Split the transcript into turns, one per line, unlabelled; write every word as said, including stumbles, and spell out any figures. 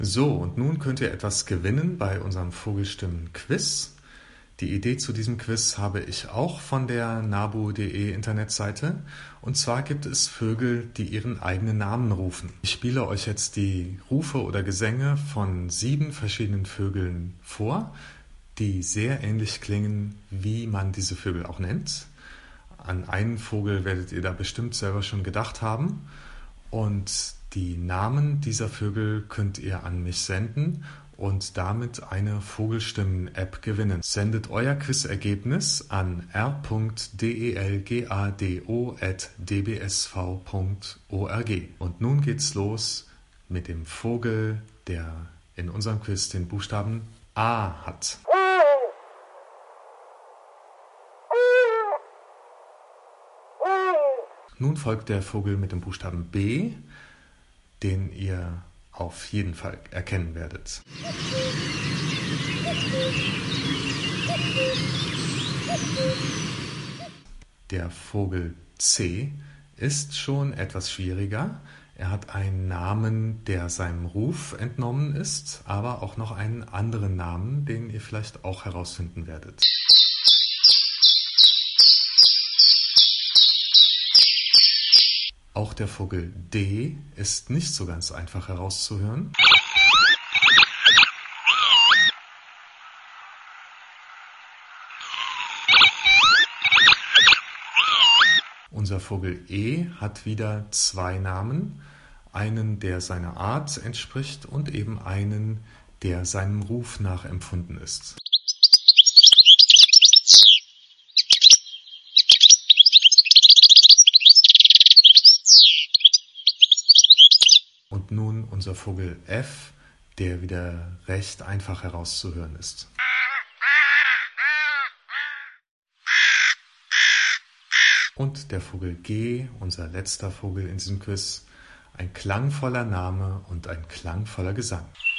So, und nun könnt ihr etwas gewinnen bei unserem Vogelstimmen-Quiz. Die Idee zu diesem Quiz habe ich auch von der nabu punkt de Internetseite. Und zwar gibt es Vögel, die ihren eigenen Namen rufen. Ich spiele euch jetzt die Rufe oder Gesänge von sieben verschiedenen Vögeln vor, die sehr ähnlich klingen, wie man diese Vögel auch nennt. An einen Vogel werdet ihr da bestimmt selber schon gedacht haben. Und die Namen dieser Vögel könnt ihr an mich senden und damit eine Vogelstimmen-App gewinnen. Sendet euer Quizergebnis an r punkt delgado at d b s v punkt org. Und nun geht's los mit dem Vogel, der in unserem Quiz den Buchstaben A hat. Nun folgt der Vogel mit dem Buchstaben B, den ihr auf jeden Fall erkennen werdet. Der Vogel C ist schon etwas schwieriger. Er hat einen Namen, der seinem Ruf entnommen ist, aber auch noch einen anderen Namen, den ihr vielleicht auch herausfinden werdet. Auch der Vogel D ist nicht so ganz einfach herauszuhören. Unser Vogel E hat wieder zwei Namen, einen, der seiner Art entspricht und eben einen, der seinem Ruf nachempfunden ist. Und nun unser Vogel F, der wieder recht einfach herauszuhören ist. Und der Vogel G, unser letzter Vogel in diesem Quiz, ein klangvoller Name und ein klangvoller Gesang.